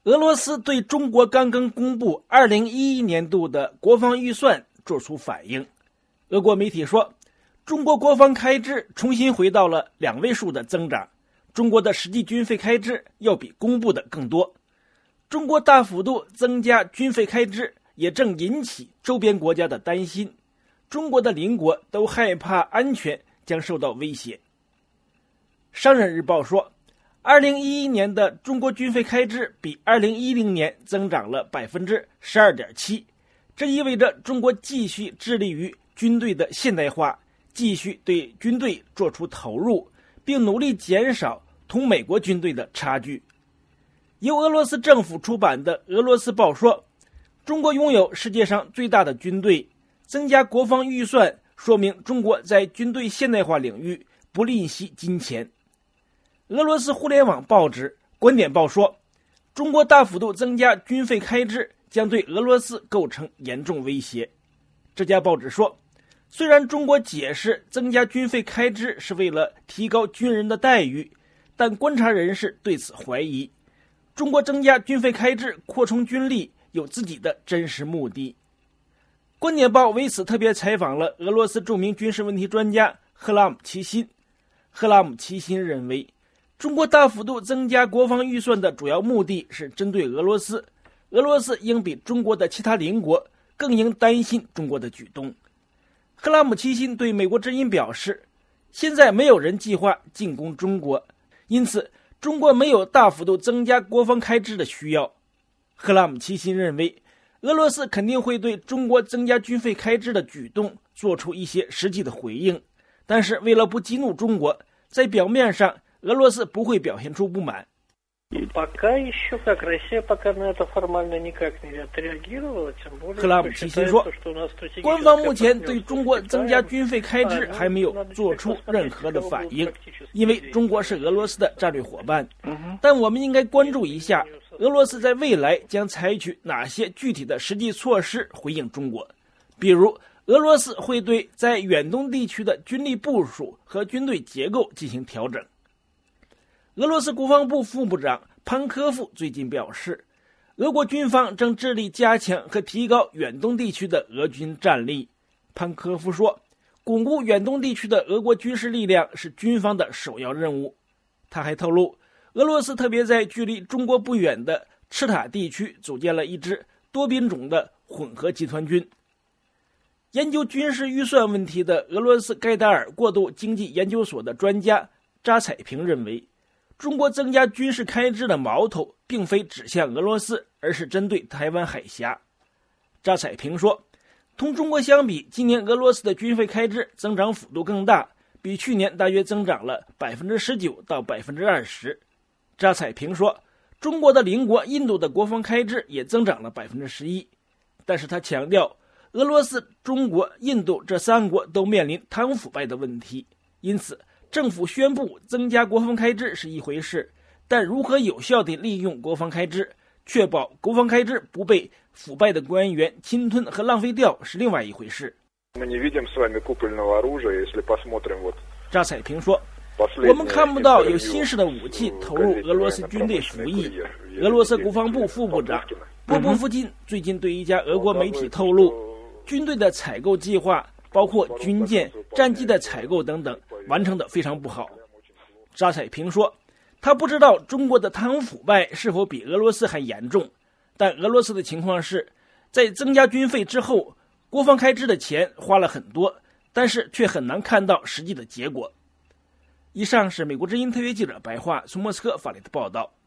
俄罗斯对中国刚刚公布2011年度的国防预算做出反应。俄国媒体说，中国国防开支重新回到了2位数的增长，中国的实际军费开支要比公布的更多。中国大幅度增加军费开支，也正引起周边国家的担心，中国的邻国都害怕安全将受到威胁。商人日报说，2011年的中国军费开支比2010年增长了 12.7%， 这意味着中国继续致力于军队的现代化，继续对军队做出投入，并努力减少同美国军队的差距。由俄罗斯政府出版的《俄罗斯报》说，中国拥有世界上最大的军队，增加国防预算说明中国在军队现代化领域不吝惜金钱。俄罗斯互联网报纸《观点报》说，中国大幅度增加军费开支将对俄罗斯构成严重威胁。这家报纸说，虽然中国解释增加军费开支是为了提高军人的待遇，但观察人士对此怀疑。中国增加军费开支扩充军力有自己的真实目的。观点报为此特别采访了俄罗斯著名军事问题专家赫拉姆齐辛。赫拉姆齐辛认为，中国大幅度增加国防预算的主要目的是针对俄罗斯，俄罗斯应比中国的其他邻国更应担心中国的举动。赫拉姆齐辛对美国之音表示，现在没有人计划进攻中国，因此中国没有大幅度增加国防开支的需要。赫拉姆齐辛认为，俄罗斯肯定会对中国增加军费开支的举动做出一些实际的回应，但是为了不激怒中国，在表面上俄罗斯不会表现出不满。赫拉姆齐辛说，官方目前对中国增加军费开支还没有做出任何的反应，因为中国是俄罗斯的战略伙伴。但我们应该关注一下俄罗斯在未来将采取哪些具体的实际措施回应中国，比如俄罗斯会对在远东地区的军力部署和军队结构进行调整。俄罗斯国防部副部长潘科夫最近表示，俄国军方正致力加强和提高远东地区的俄军战力。潘科夫说，巩固远东地区的俄国军事力量是军方的首要任务。他还透露，俄罗斯特别在距离中国不远的赤塔地区组建了一支多兵种的混合集团军。研究军事预算问题的俄罗斯盖达尔过渡经济研究所的专家扎彩平认为，中国增加军事开支的矛头并非指向俄罗斯，而是针对台湾海峡。扎彩平说，同中国相比，今年俄罗斯的军费开支增长幅度更大，比去年大约增长了 19% 到 20%。扎彩平说，中国的邻国印度的国防开支也增长了 11%， 但是他强调，俄罗斯、中国、印度这3国都面临贪污腐败的问题，因此政府宣布增加国防开支是一回事，但如何有效地利用国防开支，确保国防开支不被腐败的官员侵吞和浪费掉是另外一回事。扎彩平说，我们看不到有新式的武器投入俄罗斯军队服役。俄罗斯国防部副部长波波夫金最近对一家俄国媒体透露，军队的采购计划包括军舰、战机的采购等等，完成得非常不好。扎彩平说，他不知道中国的贪污腐败是否比俄罗斯还严重，但俄罗斯的情况是，在增加军费之后，国防开支的钱花了很多，但是却很难看到实际的结果。以上是美国之音特约记者白桦从莫斯科发来的报道。